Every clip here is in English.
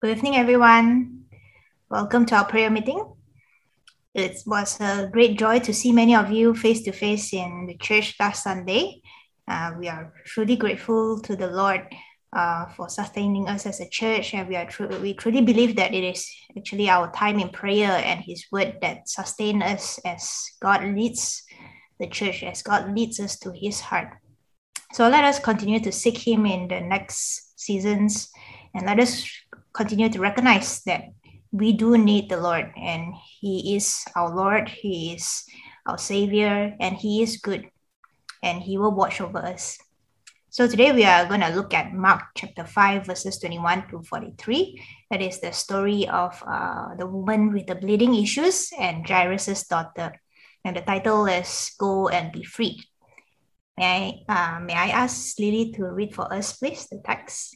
Good evening, everyone. Welcome to our prayer meeting. It was a great joy to see many of you face to face in the church last Sunday. We are truly grateful to the Lord for sustaining us as a church, and we truly believe that it is actually our time in prayer and His word that sustain us as God leads the church, as God leads us to His heart. So let us continue to seek Him in the next seasons, and let us continue to recognize that we do need the Lord, and He is our Lord, He is our Savior, and He is good, and He will watch over us. So today we are going to look at Mark chapter 5, verses 21 to 43. That is the story of the woman with the bleeding issues and Jairus' daughter. And the title is Go and Be Freed. May I ask Lily to read for us, please, the text?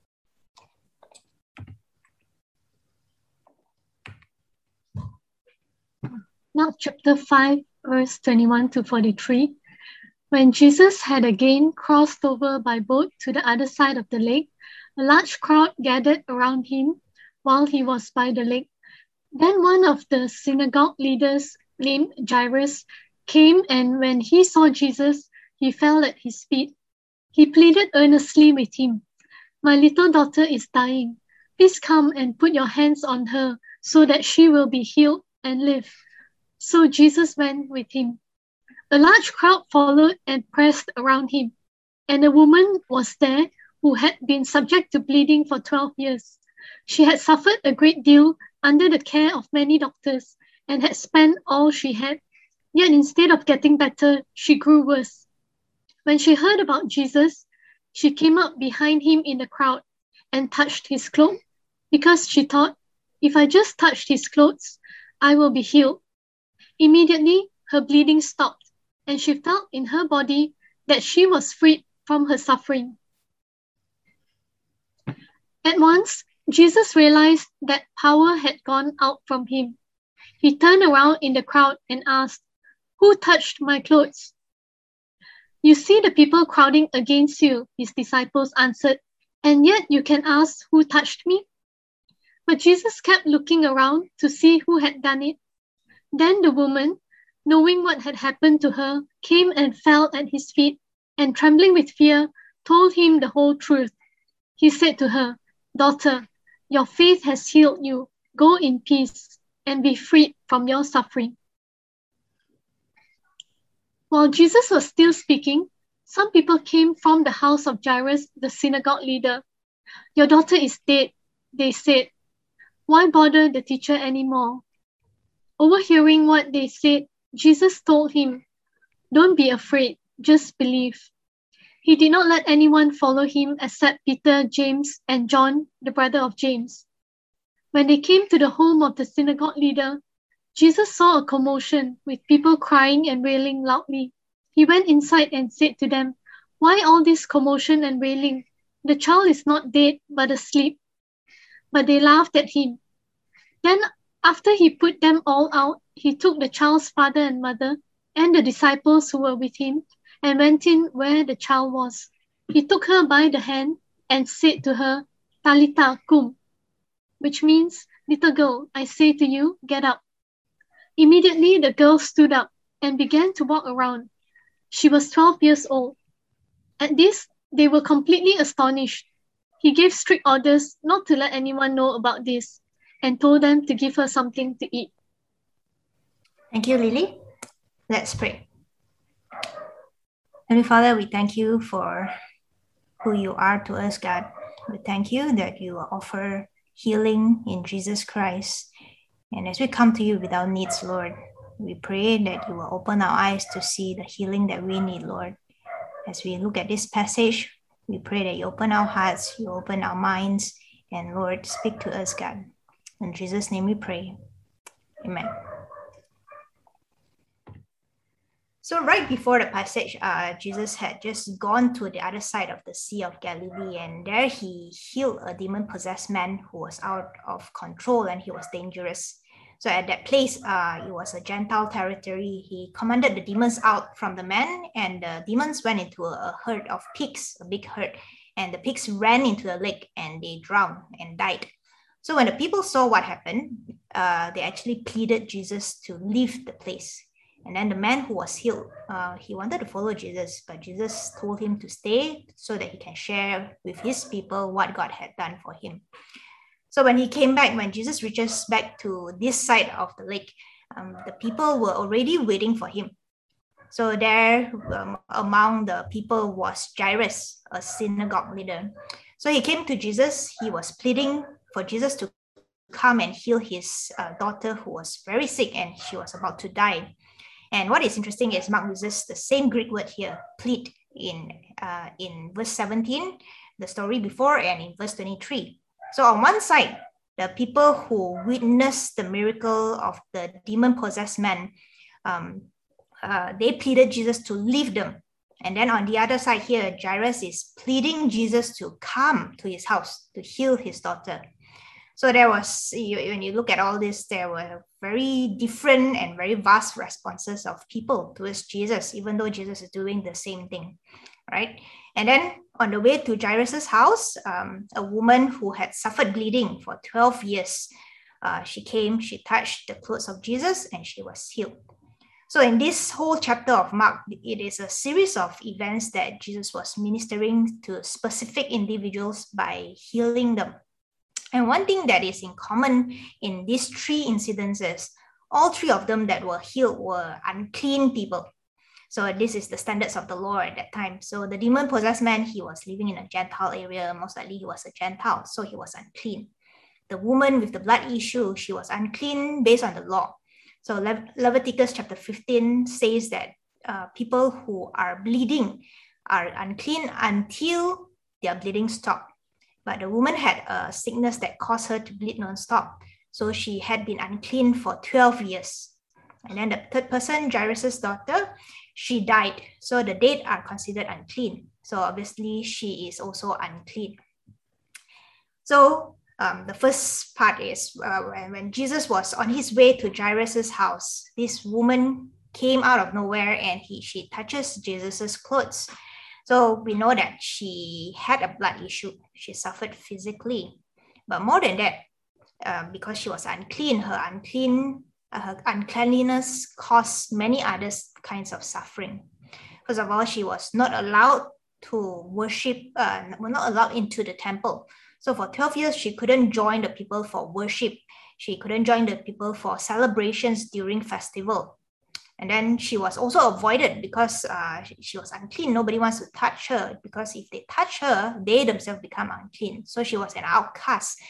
Mark chapter 5, verse 21 to 43. When Jesus had again crossed over by boat to the other side of the lake, a large crowd gathered around him while he was by the lake. Then one of the synagogue leaders named Jairus came, and when he saw Jesus, he fell at his feet. He pleaded earnestly with him, "My little daughter is dying. Please come and put your hands on her so that she will be healed and live." So Jesus went with him. A large crowd followed and pressed around him, and a woman was there who had been subject to bleeding for 12 years. She had suffered a great deal under the care of many doctors and had spent all she had. Yet instead of getting better, she grew worse. When she heard about Jesus, she came up behind him in the crowd and touched his cloak, because she thought, "If I just touched his clothes, I will be healed." Immediately, her bleeding stopped, and she felt in her body that she was freed from her suffering. At once, Jesus realized that power had gone out from him. He turned around in the crowd and asked, "Who touched my clothes?" "You see the people crowding against you," his disciples answered, "and yet you can ask, 'Who touched me?'" But Jesus kept looking around to see who had done it. Then the woman, knowing what had happened to her, came and fell at his feet, and trembling with fear, told him the whole truth. He said to her, "Daughter, your faith has healed you. Go in peace and be freed from your suffering." While Jesus was still speaking, some people came from the house of Jairus, the synagogue leader. "Your daughter is dead," they said. "Why bother the teacher anymore?" Overhearing what they said, Jesus told him, "Don't be afraid, just believe." He did not let anyone follow him except Peter, James, and John, the brother of James. When they came to the home of the synagogue leader, Jesus saw a commotion with people crying and wailing loudly. He went inside and said to them, "Why all this commotion and wailing? The child is not dead, but asleep." But they laughed at him. Then, after he put them all out, he took the child's father and mother and the disciples who were with him and went in where the child was. He took her by the hand and said to her, "Talitha kum," which means, "Little girl, I say to you, get up." Immediately the girl stood up and began to walk around. She was 12 years old. At this, they were completely astonished. He gave strict orders not to let anyone know about this and told them to give her something to eat. Thank you, Lily. Let's pray. Heavenly Father, we thank you for who you are to us, God. We thank you that you offer healing in Jesus Christ. And as we come to you with our needs, Lord, we pray that you will open our eyes to see the healing that we need, Lord. As we look at this passage, we pray that you open our hearts, you open our minds, and Lord, speak to us, God. In Jesus' name we pray. Amen. So right before the passage, Jesus had just gone to the other side of the Sea of Galilee, and there he healed a demon-possessed man who was out of control and he was dangerous. So at that place, it was a Gentile territory. He commanded the demons out from the man, and the demons went into a herd of pigs, a big herd, and the pigs ran into the lake and they drowned and died. So when the people saw what happened, they actually pleaded Jesus to leave the place. And then the man who was healed, he wanted to follow Jesus, but Jesus told him to stay so that he can share with his people what God had done for him. So when he came back, when Jesus reaches back to this side of the lake, the people were already waiting for him. So there among the people was Jairus, a synagogue leader. So he came to Jesus. He was pleading for Jesus to come and heal his daughter who was very sick and she was about to die. And what is interesting is Mark uses the same Greek word here, plead, in verse 17, the story before, and in verse 23. So on one side, the people who witnessed the miracle of the demon-possessed man, they pleaded Jesus to leave them. And then on the other side here, Jairus is pleading Jesus to come to his house to heal his daughter. So there was, when you look at all this, there were very different and very vast responses of people towards Jesus, even though Jesus is doing the same thing, right? And then on the way to Jairus' house, a woman who had suffered bleeding for 12 years, she came, she touched the clothes of Jesus, and she was healed. So in this whole chapter of Mark, it is a series of events that Jesus was ministering to specific individuals by healing them. And one thing that is in common in these three incidences, all three of them that were healed were unclean people. So this is the standards of the law at that time. So the demon-possessed man, he was living in a Gentile area. Most likely he was a Gentile, so he was unclean. The woman with the blood issue, she was unclean based on the law. So Leviticus chapter 15 says that people who are bleeding are unclean until their bleeding stops. But the woman had a sickness that caused her to bleed non-stop. So she had been unclean for 12 years. And then the third person, Jairus' daughter, she died. So the dead are considered unclean. So obviously she is also unclean. So the first part is when Jesus was on his way to Jairus' house, this woman came out of nowhere and she touches Jesus' clothes. So we know that she had a blood issue. She suffered physically. But more than that, because she was unclean, her uncleanliness caused many other kinds of suffering. First of all, she was not allowed to worship, not allowed into the temple. So for 12 years, she couldn't join the people for worship. She couldn't join the people for celebrations during festival. And then she was also avoided because she was unclean. Nobody wants to touch her because if they touch her, they themselves become unclean. So she was an outcast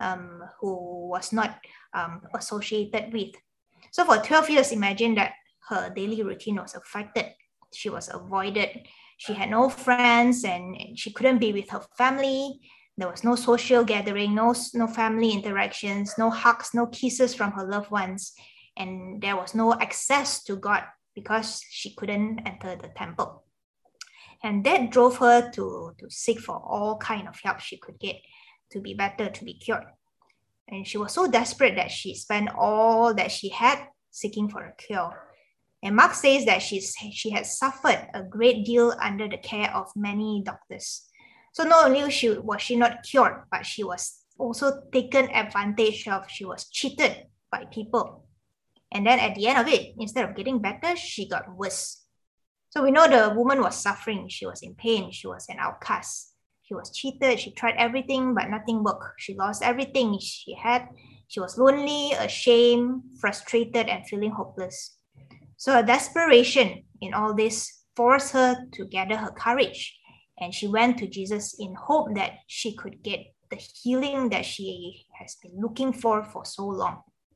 who was not associated with. So for 12 years, imagine that her daily routine was affected. She was avoided. She had no friends and she couldn't be with her family. There was no social gathering, no family interactions, no hugs, no kisses from her loved ones. And there was no access to God because she couldn't enter the temple. And that drove her to seek for all kind of help she could get to be better, to be cured. And she was so desperate that she spent all that she had seeking for a cure. And Mark says that she had suffered a great deal under the care of many doctors. So not only was she not cured, but she was also taken advantage of. She was cheated by people. And then at the end of it, instead of getting better, she got worse. So we know the woman was suffering. She was in pain. She was an outcast. She was cheated. She tried everything, but nothing worked. She lost everything she had. She was lonely, ashamed, frustrated, and feeling hopeless. So her desperation in all this forced her to gather her courage. And she went to Jesus in hope that she could get the healing that she has been looking for so long.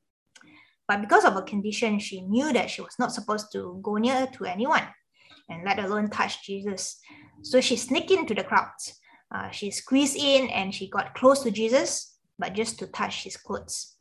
But because of her condition, she knew that she was not supposed to go near to anyone and let alone touch Jesus. So she sneaked into the crowds. She squeezed in and she got close to Jesus, but just to touch his clothes.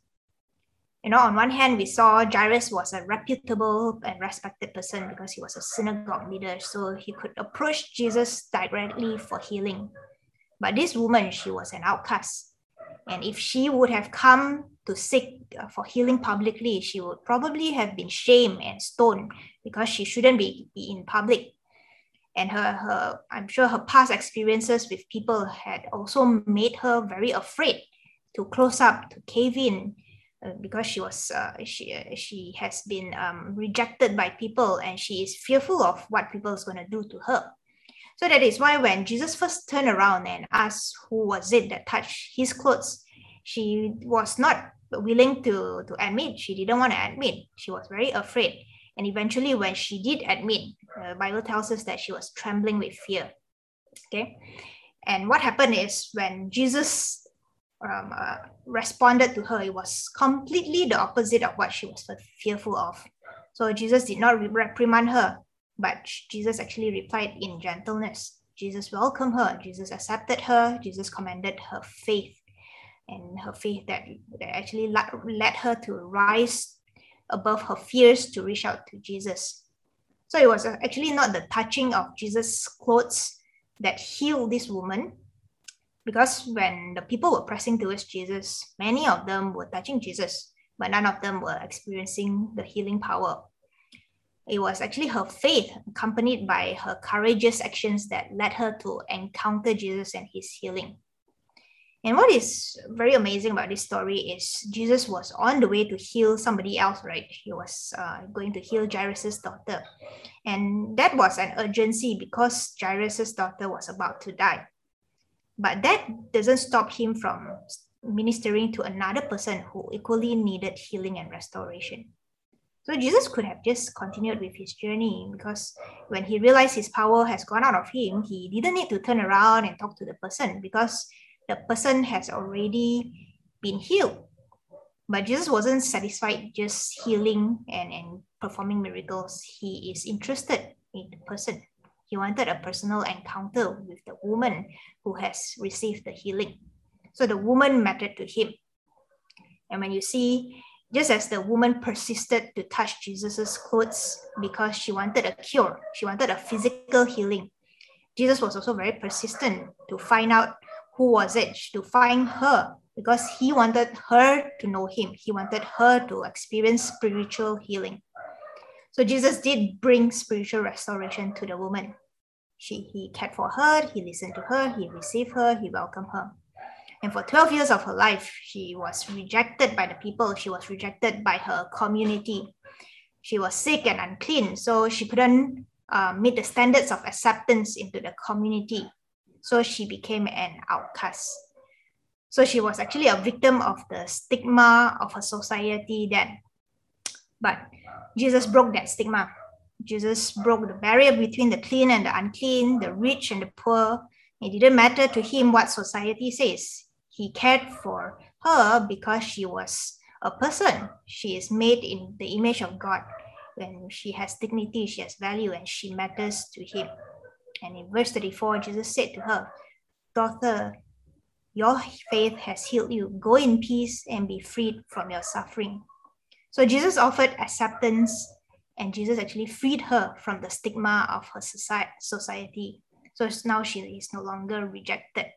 On one hand, we saw Jairus was a reputable and respected person because he was a synagogue leader, so he could approach Jesus directly for healing. But this woman, she was an outcast. And if she would have come to seek for healing publicly, she would probably have been shamed and stoned because she shouldn't be in public. And I'm sure her past experiences with people had also made her very afraid to close up, to cave in, because she has been rejected by people, and she is fearful of what people is going to do to her. So that is why when Jesus first turned around and asked who was it that touched his clothes, she was not willing to admit. She didn't want to admit. She was very afraid. And eventually when she did admit, the Bible tells us that she was trembling with fear. Okay. And what happened is when Jesus responded to her, it was completely the opposite of what she was fearful of. So Jesus did not reprimand her, but Jesus actually replied in gentleness. Jesus welcomed her. Jesus accepted her. Jesus commended her faith, and her faith that actually led her to rise above her fears to reach out to Jesus. So it was actually not the touching of Jesus' clothes that healed this woman, because when the people were pressing towards Jesus, many of them were touching Jesus, but none of them were experiencing the healing power. It was actually her faith, accompanied by her courageous actions, that led her to encounter Jesus and his healing. And what is very amazing about this story is Jesus was on the way to heal somebody else, right? He was going to heal Jairus' daughter. And that was an urgency because Jairus' daughter was about to die. But that doesn't stop him from ministering to another person who equally needed healing and restoration. So Jesus could have just continued with his journey, because when he realized his power has gone out of him, he didn't need to turn around and talk to the person, because the person has already been healed. But Jesus wasn't satisfied just healing and performing miracles. He is interested in the person. He wanted a personal encounter with the woman who has received the healing. So the woman mattered to him. And when you see, just as the woman persisted to touch Jesus's clothes because she wanted a cure, she wanted a physical healing, Jesus was also very persistent to find out who was it, to find her, because he wanted her to know him. He wanted her to experience spiritual healing. So Jesus did bring spiritual restoration to the woman. He cared for her, he listened to her, he received her, he welcomed her. And for 12 years of her life, she was rejected by the people. She was rejected by her community. She was sick and unclean, so she couldn't meet the standards of acceptance into the community. So she became an outcast. So she was actually a victim of the stigma of her society then. But Jesus broke that stigma. Jesus broke the barrier between the clean and the unclean, the rich and the poor. It didn't matter to him what society says. He cared for her because she was a person. She is made in the image of God. When she has dignity, she has value, and she matters to him. And in verse 34, Jesus said to her, "Daughter, your faith has healed you. Go in peace and be freed from your suffering." So Jesus offered acceptance, and Jesus actually freed her from the stigma of her society. So now she is no longer rejected.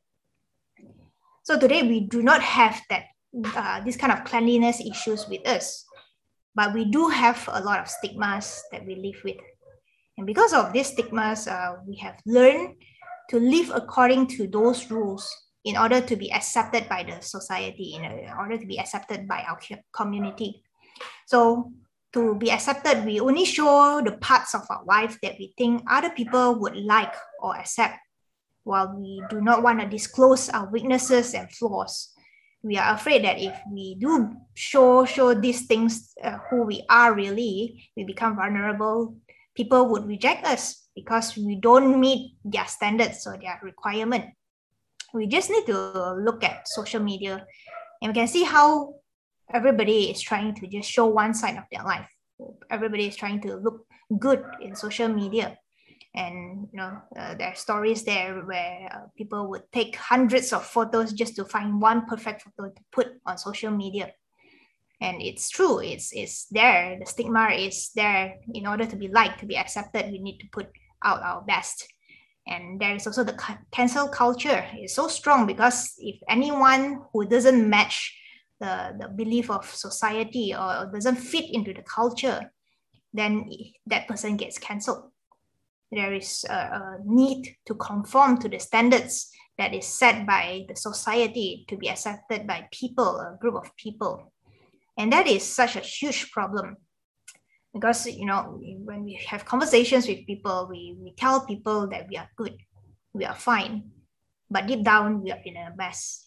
So today we do not have that this kind of cleanliness issues with us, but we do have a lot of stigmas that we live with. And because of these stigmas, we have learned to live according to those rules in order to be accepted by the society, in order to be accepted by our community. So to be accepted, we only show the parts of our life that we think other people would like or accept, while we do not want to disclose our weaknesses and flaws. We are afraid that if we do show these things, who we are really, we become vulnerable. People would reject us because we don't meet their standards or their requirement. We just need to look at social media, and we can see how everybody is trying to just show one side of their life. Everybody is trying to look good in social media. And there are stories there where people would take hundreds of photos just to find one perfect photo to put on social media. And it's true, it's there. The stigma is there. In order to be liked, to be accepted, we need to put out our best. And there is also the cancel culture. It's so strong because if anyone who doesn't match the belief of society or doesn't fit into the culture, then that person gets cancelled. There is a need to conform to the standards that is set by the society to be accepted by people, a group of people. And that is such a huge problem. Because, when we have conversations with people, we tell people that we are good, we are fine. But deep down, we are in a mess.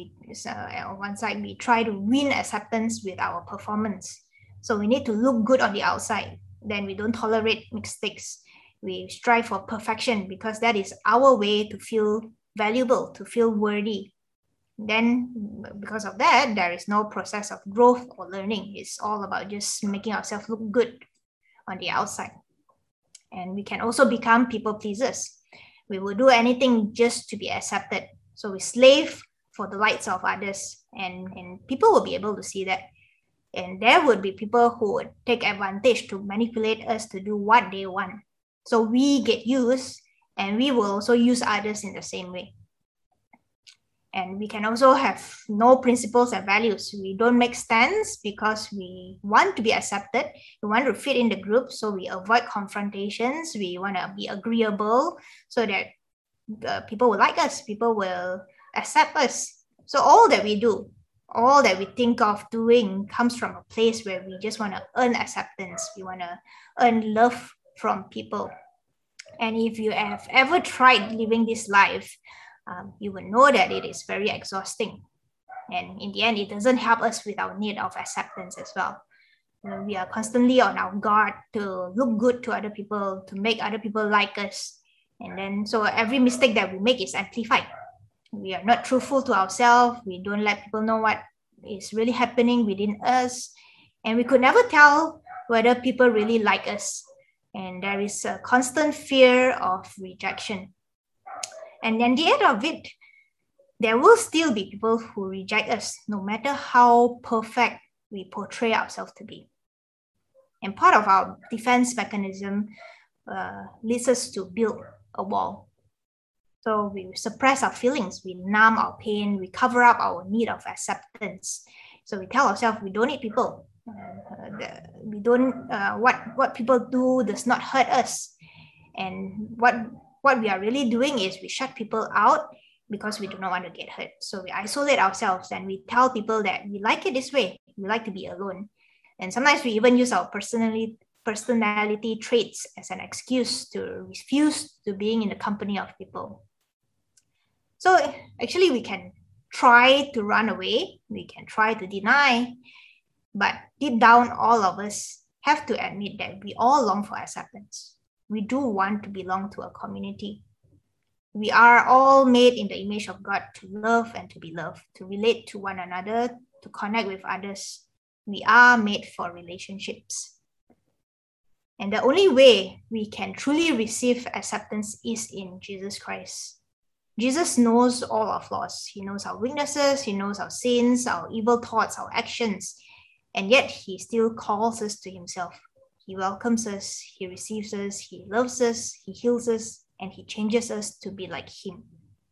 On one side, we try to win acceptance with our performance. So we need to look good on the outside. Then we don't tolerate mistakes. We strive for perfection because that is our way to feel valuable, to feel worthy. Then, because of that, there is no process of growth or learning. It's all about just making ourselves look good on the outside. And we can also become people pleasers. We will do anything just to be accepted. So we slave for the likes of others, and people will be able to see that. And there would be people who would take advantage to manipulate us to do what they want. So we get used, and we will also use others in the same way. And we can also have no principles and values. We don't make stands because we want to be accepted. We want to fit in the group, so we avoid confrontations. We want to be agreeable so that people will like us, people will accept us. So all that we do, all that we think of doing comes from a place where we just want to earn acceptance. We want to earn love from people. And if you have ever tried living this life, you will know that it is very exhausting. And in the end, it doesn't help us with our need of acceptance as well. We are constantly on our guard to look good to other people, to make other people like us. And then, so every mistake that we make is amplified. We are not truthful to ourselves. We don't let people know what is really happening within us. And we could never tell whether people really like us. And there is a constant fear of rejection. And at the end of it, there will still be people who reject us, no matter how perfect we portray ourselves to be. And part of our defense mechanism leads us to build a wall. So we suppress our feelings, we numb our pain, we cover up our need of acceptance. So we tell ourselves we don't need people. We don't. What people do does not hurt us. And what we are really doing is we shut people out because we do not want to get hurt. So we isolate ourselves and we tell people that we like it this way. We like to be alone. And sometimes we even use our personality traits as an excuse to refuse to being in the company of people. So actually we can try to run away. We can try to deny. But deep down, all of us have to admit that we all long for acceptance. We do want to belong to a community. We are all made in the image of God to love and to be loved, to relate to one another, to connect with others. We are made for relationships. And the only way we can truly receive acceptance is in Jesus Christ. Jesus knows all our flaws. He knows our weaknesses. He knows our sins, our evil thoughts, our actions. And yet he still calls us to himself. He welcomes us, he receives us, he loves us, he heals us, and he changes us to be like him.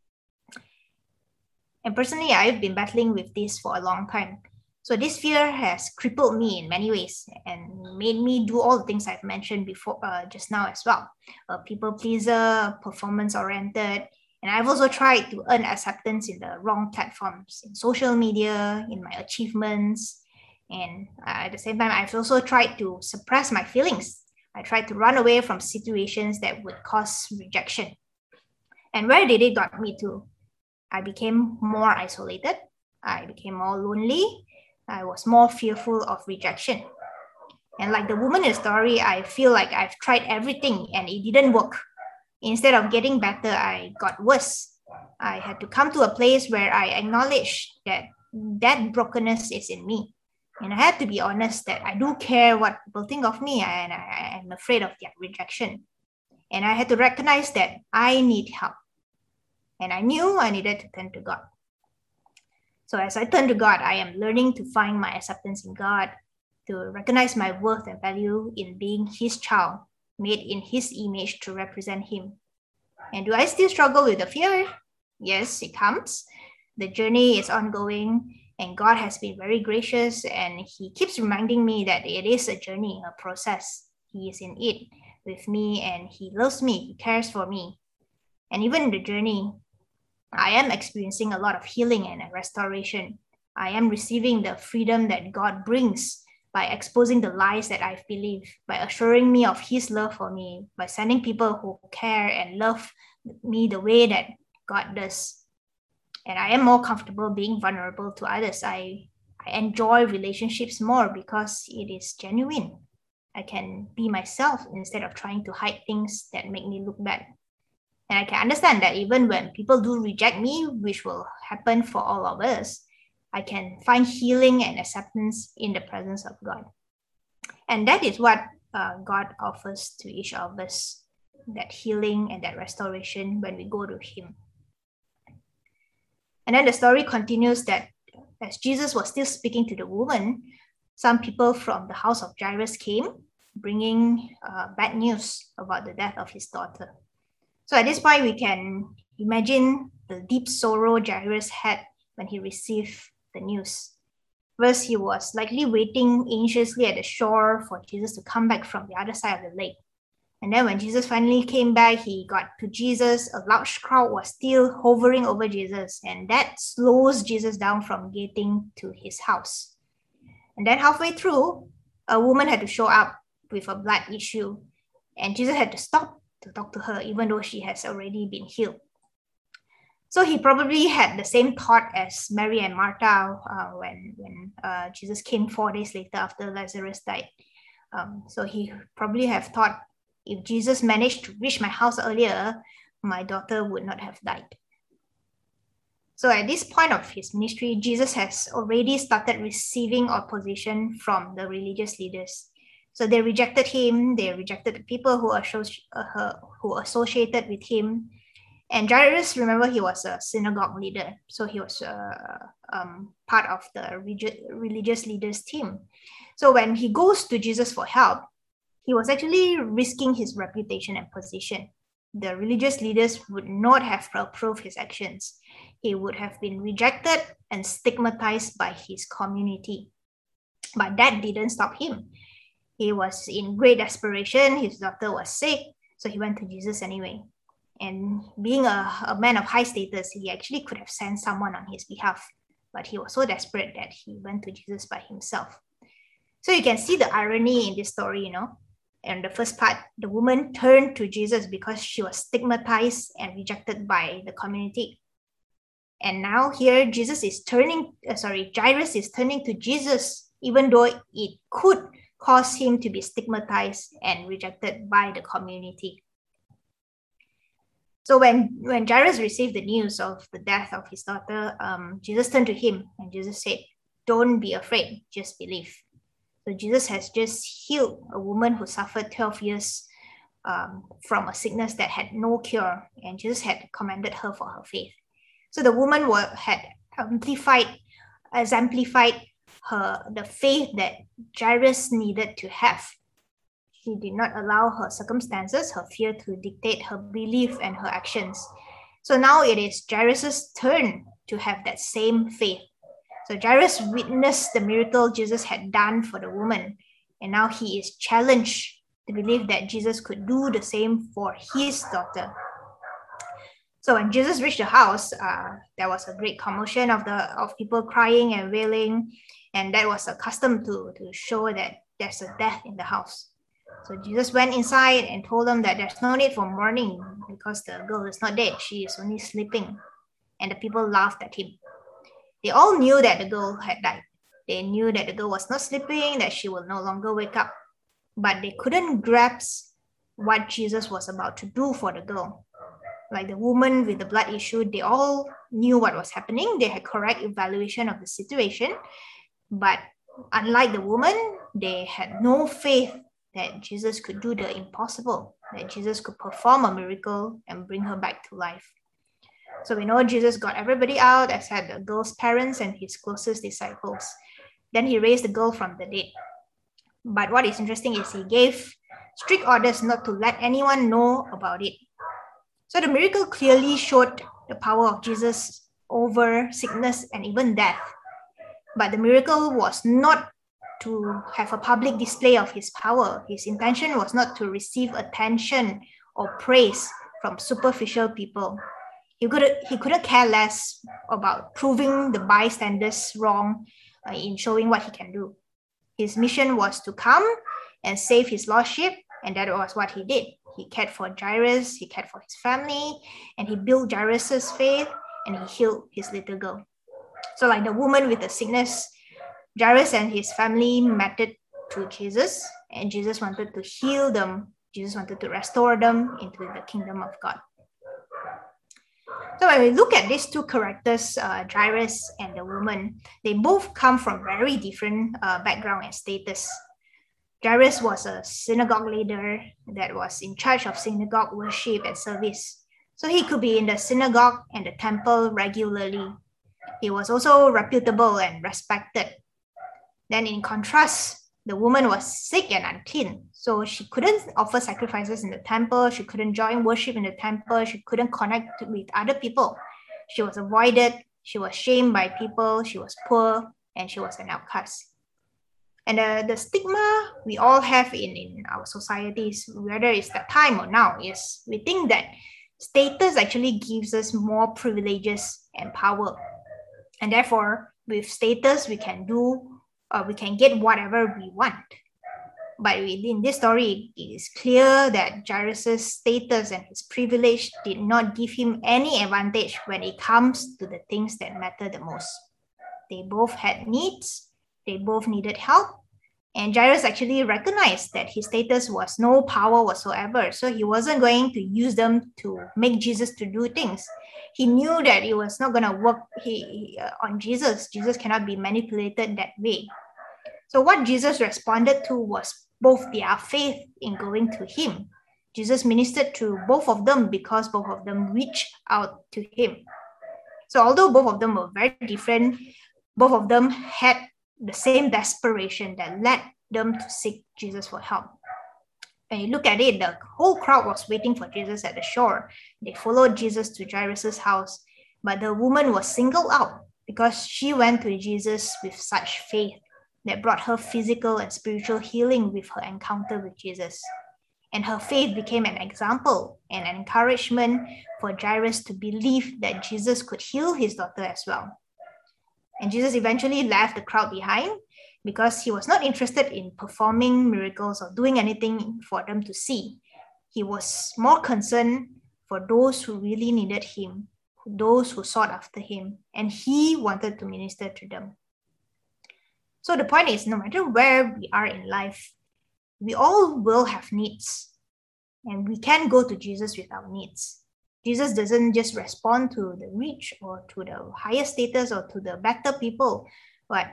And personally, I've been battling with this for a long time. So this fear has crippled me in many ways and made me do all the things I've mentioned before, just now as well. A people pleaser, performance oriented. And I've also tried to earn acceptance in the wrong platforms, in social media, in my achievements. And at the same time, I've also tried to suppress my feelings. I tried to run away from situations that would cause rejection. And where did it got me to? I became more isolated. I became more lonely. I was more fearful of rejection. And like the woman in the story, I feel like I've tried everything and it didn't work. Instead of getting better, I got worse. I had to come to a place where I acknowledged that brokenness is in me. And I had to be honest that I do care what people think of me and I'm afraid of their rejection. And I had to recognize that I need help. And I knew I needed to turn to God. So as I turn to God, I am learning to find my acceptance in God, to recognize my worth and value in being his child, made in his image to represent him. And do I still struggle with the fear? Yes, it comes. The journey is ongoing. And God has been very gracious and he keeps reminding me that it is a journey, a process. He is in it. with me, and he loves me, he cares for me. And even in the journey, I am experiencing a lot of healing and restoration. I am receiving the freedom that God brings by exposing the lies that I've believed, by assuring me of his love for me, by sending people who care and love me the way that God does. And I am more comfortable being vulnerable to others. I enjoy relationships more because it is genuine. I can be myself instead of trying to hide things that make me look bad. And I can understand that even when people do reject me, which will happen for all of us, I can find healing and acceptance in the presence of God. And that is what God offers to each of us, that healing and that restoration when we go to him. And then the story continues that as Jesus was still speaking to the woman, some people from the house of Jairus came, bringing bad news about the death of his daughter. So at this point, we can imagine the deep sorrow Jairus had when he received the news. First, he was likely waiting anxiously at the shore for Jesus to come back from the other side of the lake. And then when Jesus finally came back, he got to Jesus. A large crowd was still hovering over Jesus, and that slows Jesus down from getting to his house. And then halfway through, a woman had to show up with a blood issue, and Jesus had to stop to talk to her, even though she has already been healed. So he probably had the same thought as Mary and Martha when Jesus came 4 days later after Lazarus died. So he probably have thought, if Jesus managed to reach my house earlier, my daughter would not have died. So at this point of his ministry, Jesus has already started receiving opposition from the religious leaders. So they rejected him, they rejected the people who associated with him. And Jairus, remember, he was a synagogue leader. So he was part of the religious leaders team. So when he goes to Jesus for help, he was actually risking his reputation and position. The religious leaders would not have approved his actions. He would have been rejected and stigmatized by his community. But that didn't stop him. He was in great desperation. His daughter was sick, so he went to Jesus anyway. And being a man of high status, he actually could have sent someone on his behalf. But he was so desperate that he went to Jesus by himself. So you can see the irony in this story, you know. And the first part, the woman turned to Jesus because she was stigmatized and rejected by the community. And now here, Jairus is turning to Jesus, even though it could cause him to be stigmatized and rejected by the community. So when Jairus received the news of the death of his daughter, Jesus turned to him and Jesus said, "Don't be afraid, just believe." So Jesus has just healed a woman who suffered 12 years from a sickness that had no cure, and Jesus had commended her for her faith. So the woman had exemplified the faith that Jairus needed to have. She did not allow her circumstances, her fear, to dictate her belief and her actions. So now it is Jairus' turn to have that same faith. So Jairus witnessed the miracle Jesus had done for the woman, and now he is challenged to believe that Jesus could do the same for his daughter. So when Jesus reached the house, there was a great commotion of people crying and wailing, and that was a custom to show that there's a death in the house. So Jesus went inside and told them that there's no need for mourning because the girl is not dead, she is only sleeping. And the people laughed at him. They all knew that the girl had died. They knew that the girl was not sleeping, that she will no longer wake up. But they couldn't grasp what Jesus was about to do for the girl. Like the woman with the blood issue, they all knew what was happening. They had correct evaluation of the situation. But unlike the woman, they had no faith that Jesus could do the impossible, that Jesus could perform a miracle and bring her back to life. So we know Jesus got everybody out except the girl's parents and his closest disciples. Then he raised the girl from the dead. But what is interesting is he gave strict orders not to let anyone know about it. So the miracle clearly showed the power of Jesus over sickness and even death. But the miracle was not to have a public display of his power. His intention was not to receive attention or praise from superficial people. He couldn't care less about proving the bystanders wrong in showing what he can do. His mission was to come and save his lost sheep, and that was what he did. He cared for Jairus, he cared for his family, and he built Jairus' faith, and he healed his little girl. So like the woman with the sickness, Jairus and his family mattered to Jesus, and Jesus wanted to heal them. Jesus wanted to restore them into the kingdom of God. So when we look at these two characters, Jairus and the woman, they both come from very different background and status. Jairus was a synagogue leader that was in charge of synagogue worship and service. So he could be in the synagogue and the temple regularly. He was also reputable and respected. Then in contrast, the woman was sick and unclean. So she couldn't offer sacrifices in the temple. She couldn't join worship in the temple. She couldn't connect with other people. She was avoided. She was shamed by people. She was poor, and she was an outcast. And the stigma we all have in our societies, whether it's that time or now, is we think that status actually gives us more privileges and power. And therefore, with status, we can get whatever we want. But in this story, it is clear that Jairus' status and his privilege did not give him any advantage when it comes to the things that matter the most. They both had needs, they both needed help, and Jairus actually recognized that his status was no power whatsoever, so he wasn't going to use them to make Jesus to do things. He knew that it was not going to work on Jesus. Jesus cannot be manipulated that way. So what Jesus responded to was both their faith in going to him. Jesus ministered to both of them because both of them reached out to him. So although both of them were very different, both of them had the same desperation that led them to seek Jesus for help. When you look at it, the whole crowd was waiting for Jesus at the shore. They followed Jesus to Jairus' house, but the woman was singled out because she went to Jesus with such faith that brought her physical and spiritual healing with her encounter with Jesus. And her faith became an example and an encouragement for Jairus to believe that Jesus could heal his daughter as well. And Jesus eventually left the crowd behind because he was not interested in performing miracles or doing anything for them to see. He was more concerned for those who really needed him, those who sought after him, and he wanted to minister to them. So the point is, no matter where we are in life, we all will have needs, and we can go to Jesus with our needs. Jesus doesn't just respond to the rich or to the higher status or to the better people, but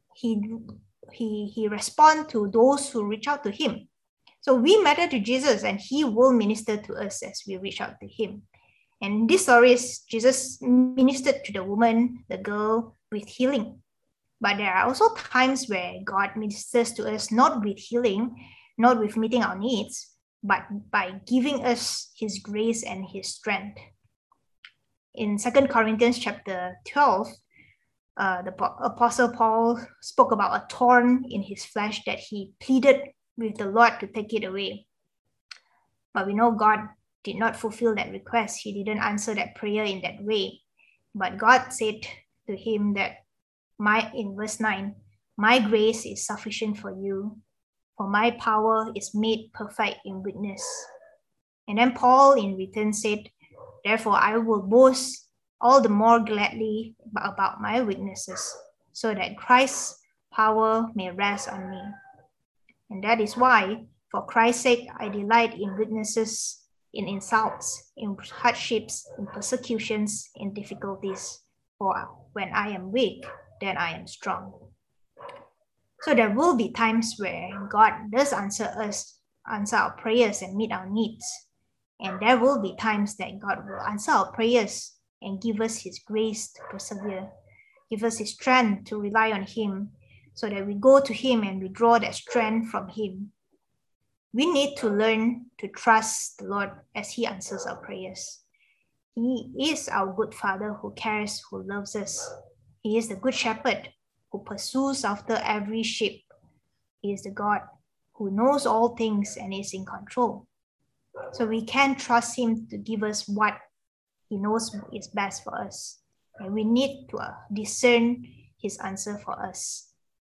he responds to those who reach out to him. So we matter to Jesus, and he will minister to us as we reach out to him. And in this story, Jesus ministered to the woman, the girl, with healing. But there are also times where God ministers to us not with healing, not with meeting our needs, but by giving us his grace and his strength. In 2 Corinthians chapter 12, the Apostle Paul spoke about a thorn in his flesh that he pleaded with the Lord to take it away. But we know God did not fulfill that request. He didn't answer that prayer in that way. But God said to him that, in verse 9, "My grace is sufficient for you, for my power is made perfect in weakness." And then Paul in return said, "Therefore I will boast all the more gladly about my weaknesses, so that Christ's power may rest on me. And that is why, for Christ's sake, I delight in weaknesses, in insults, in hardships, in persecutions, in difficulties. For when I am weak, then I am strong." So there will be times where God does answer our prayers and meet our needs. And there will be times that God will answer our prayers and give us his grace to persevere, give us his strength to rely on him, so that we go to him and we draw that strength from him. We need to learn to trust the Lord as he answers our prayers. He is our good Father who cares, who loves us. He is the good shepherd who pursues after every sheep, He is the God who knows all things and is in control. So we can trust him to give us what he knows is best for us. And we need to discern his answer for us.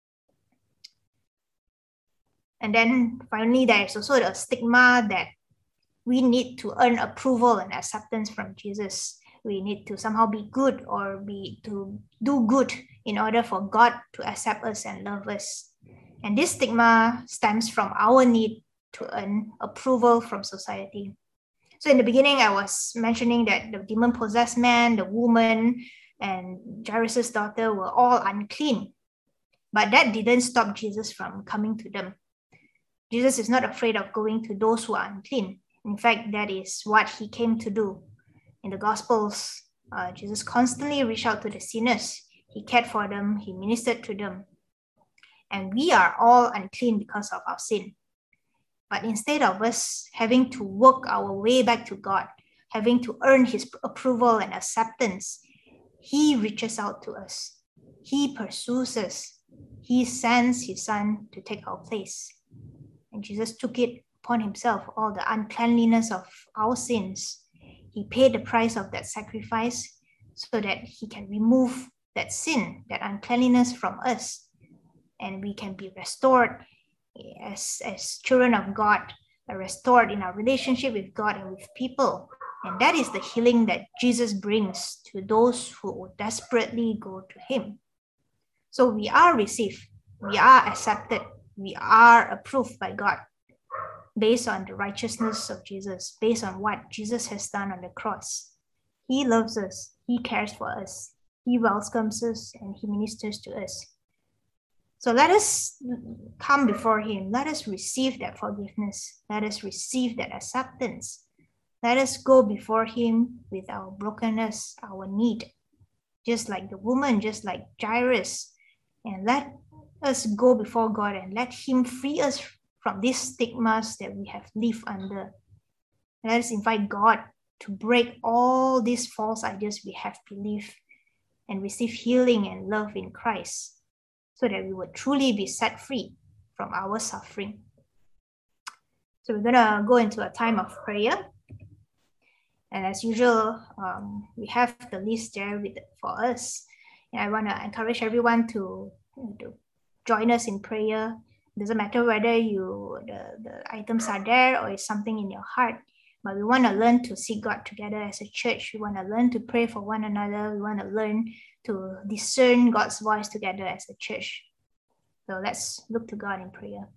And then finally, there is also a stigma that we need to earn approval and acceptance from Jesus. We need to somehow be good or to do good in order for God to accept us and love us. And this stigma stems from our need to earn approval from society. So in the beginning, I was mentioning that the demon-possessed man, the woman, and Jairus' daughter were all unclean. But that didn't stop Jesus from coming to them. Jesus is not afraid of going to those who are unclean. In fact, that is what he came to do. In the Gospels, Jesus constantly reached out to the sinners. He cared for them, he ministered to them. And we are all unclean because of our sin. But instead of us having to work our way back to God, having to earn his approval and acceptance, he reaches out to us. He pursues us. He sends his son to take our place. And Jesus took it upon himself, all the uncleanliness of our sins. He paid the price of that sacrifice so that he can remove that sin, that uncleanliness from us. And we can be restored as children of God, restored in our relationship with God and with people. And that is the healing that Jesus brings to those who desperately go to him. So we are received, we are accepted, we are approved by God based on the righteousness of Jesus, based on what Jesus has done on the cross. He loves us, he cares for us, he welcomes us, and he ministers to us. So let us come before him. Let us receive that forgiveness. Let us receive that acceptance. Let us go before him with our brokenness, our need, just like the woman, just like Jairus. And let us go before God and let him free us from these stigmas that we have lived under. Let us invite God to break all these false ideas we have believed and receive healing and love in Christ, so that we would truly be set free from our suffering. So we're going to go into a time of prayer. And as usual, we have the list there for us. And I want to encourage everyone to join us in prayer. It doesn't matter whether the items are there or it's something in your heart, but we want to learn to seek God together as a church. We want to learn to pray for one another. We want to learn to discern God's voice together as a church. So let's look to God in prayer.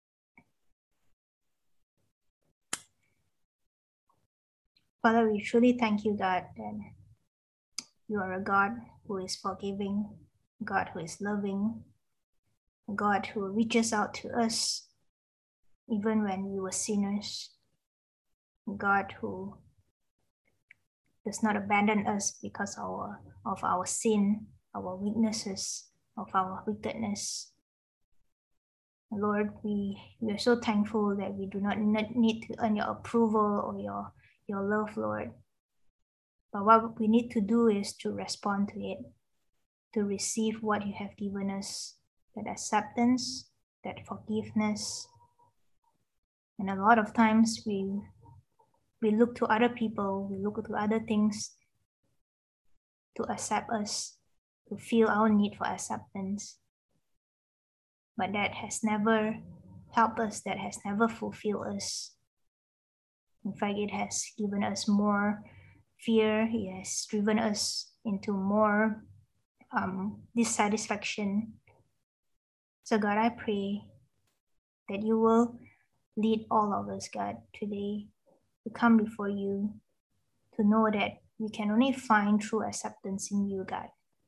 Father, we truly thank you, God, that you are a God who is forgiving, a God who is loving, a God who reaches out to us even when we were sinners, a God who does not abandon us because of our sin, our weaknesses, of our wickedness. Lord, we are so thankful that we do not need to earn your approval or your love, Lord. But what we need to do is to respond to it, to receive what you have given us, that acceptance, that forgiveness. And a lot of times we look to other people, we look to other things to accept us, to feel our need for acceptance. But that has never helped us, that has never fulfilled us. In fact, it has given us more fear, it has driven us into more dissatisfaction. So God, I pray that you will lead all of us, God, today to come before you, to know that we can only find true acceptance in you, God.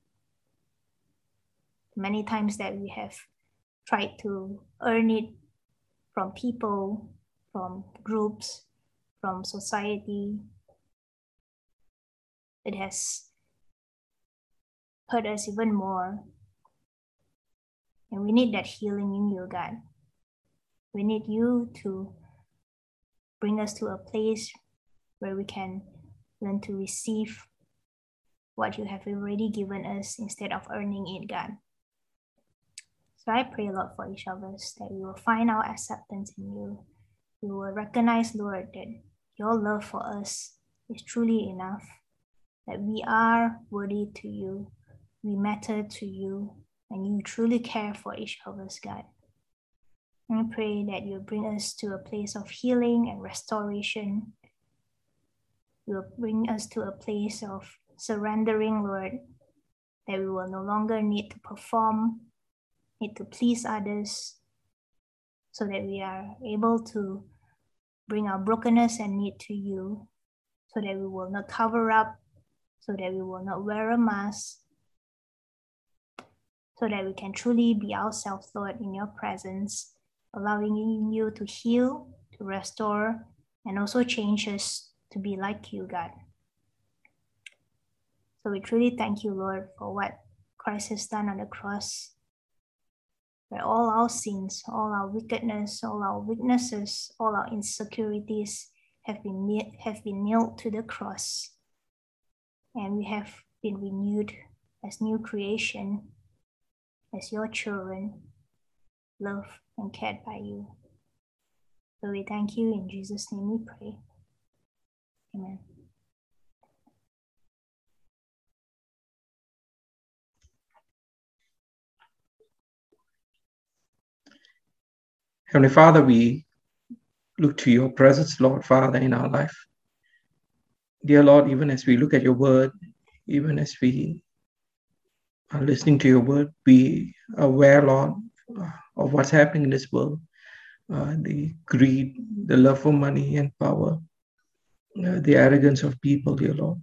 Many times that we have tried to earn it from people, from groups, from society. It has hurt us even more. And we need that healing in you, God. We need you to bring us to a place where we can learn to receive what you have already given us instead of earning it, God. So I pray, Lord, for each of us that we will find our acceptance in you. We will recognize, Lord, that your love for us is truly enough, that we are worthy to you, we matter to you, and you truly care for each of us, God. And I pray that you bring us to a place of healing and restoration. You will bring us to a place of surrendering, Lord, that we will no longer need to perform, need to please others, so that we are able to bring our brokenness and need to you, so that we will not cover up, so that we will not wear a mask, so that we can truly be ourselves, Lord, in your presence, allowing you to heal, to restore, and also change us to be like you, God. So we truly thank you, Lord, for what Christ has done on the cross, where all our sins, all our wickedness, all our weaknesses, all our insecurities have been nailed to the cross. And we have been renewed as new creation, as your children, loved and cared by you. So we thank you. In Jesus' name we pray. Amen. Heavenly Father, we look to your presence, Lord Father, in our life. Dear Lord, even as we look at your word, even as we are listening to your word, we are aware, Lord, of what's happening in this world. The greed, the love for money and power, the arrogance of people, dear Lord.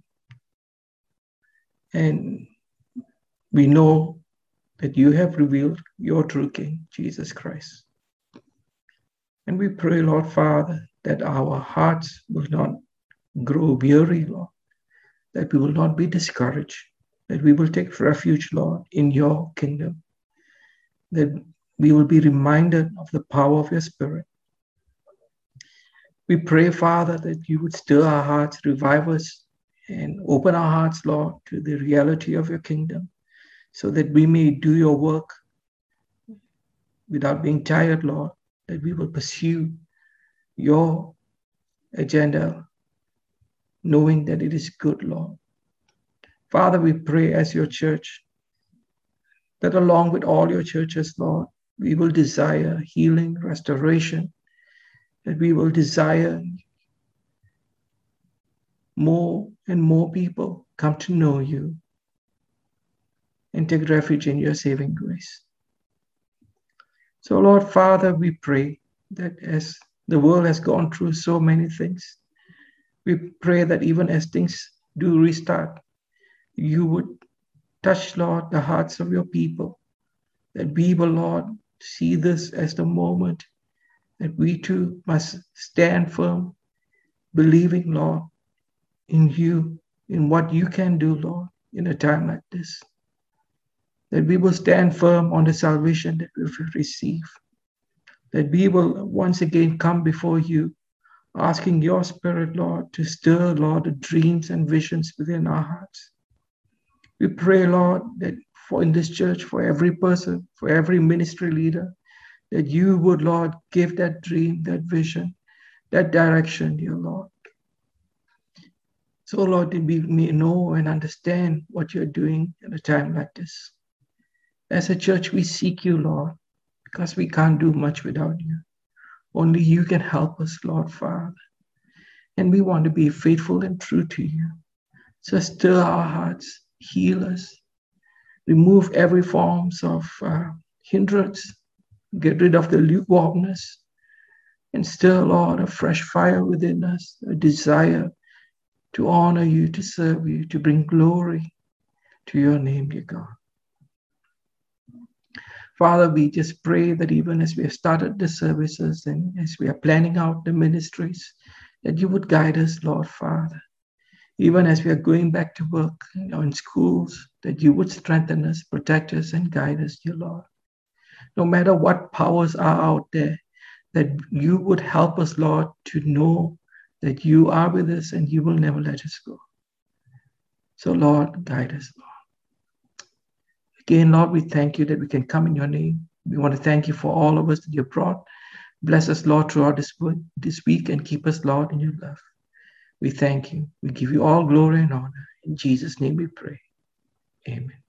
And we know that you have revealed your true King, Jesus Christ. And we pray, Lord Father, that our hearts will not grow weary, Lord, that we will not be discouraged, that we will take refuge, Lord, in your kingdom, that we will be reminded of the power of your Spirit. We pray, Father, that you would stir our hearts, revive us, and open our hearts, Lord, to the reality of your kingdom, so that we may do your work without being tired, Lord, that we will pursue your agenda, knowing that it is good, Lord. Father, we pray as your church, that along with all your churches, Lord, we will desire healing, restoration, that we will desire more and more people come to know you and take refuge in your saving grace. So, Lord Father, we pray that as the world has gone through so many things, we pray that even as things do restart, you would touch, Lord, the hearts of your people, that we will, Lord, see this as the moment that we too must stand firm, believing, Lord, in you, in what you can do, Lord, in a time like this. That we will stand firm on the salvation that we will receive. That we will once again come before you, asking your Spirit, Lord, to stir, Lord, the dreams and visions within our hearts. We pray, Lord, that for in this church, for every person, for every ministry leader, that you would, Lord, give that dream, that vision, that direction, dear Lord. So, Lord, that we may know and understand what you're doing at a time like this. As a church, we seek you, Lord, because we can't do much without you. Only you can help us, Lord Father. And we want to be faithful and true to you. So stir our hearts, heal us, remove every forms of hindrance, get rid of the lukewarmness, and stir, Lord, a fresh fire within us, a desire to honor you, to serve you, to bring glory to your name, dear God. Father, we just pray that even as we have started the services and as we are planning out the ministries, that you would guide us, Lord Father. Even as we are going back to work in schools, that you would strengthen us, protect us, and guide us, dear Lord. No matter what powers are out there, that you would help us, Lord, to know that you are with us and you will never let us go. So, Lord, guide us, Lord. Again, Lord, we thank you that we can come in your name. We want to thank you for all of us that you brought. Bless us, Lord, throughout this week and keep us, Lord, in your love. We thank you. We give you all glory and honor. In Jesus' name we pray. Amen.